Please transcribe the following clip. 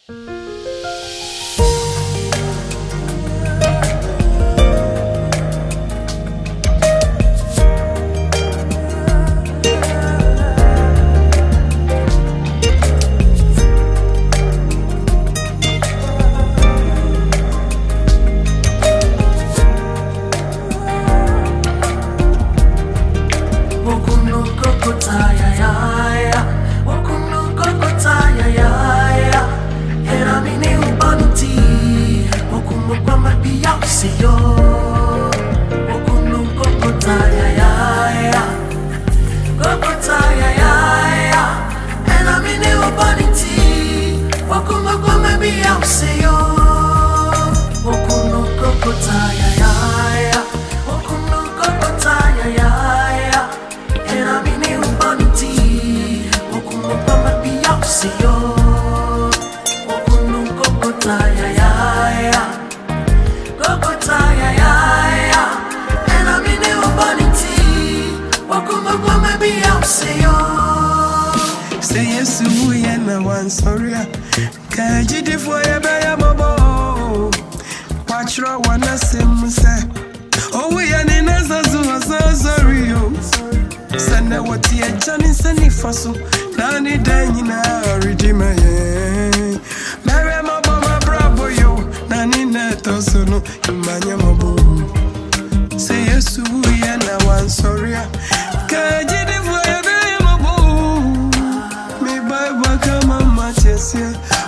Say yes, we and one sorry. Can't you for your bear bobo? Watch your one sim say. Oh, we are in as so sorry. Send a what ye Johnny Sunny Fossil. Nanny Danina, redeemer. Mary Mabama Bravo, you, Nanny Neto, so no, Mania Mabo. Say yes, we and one sorry. Can't you for your bear bobo? Me by Bakama Matches here.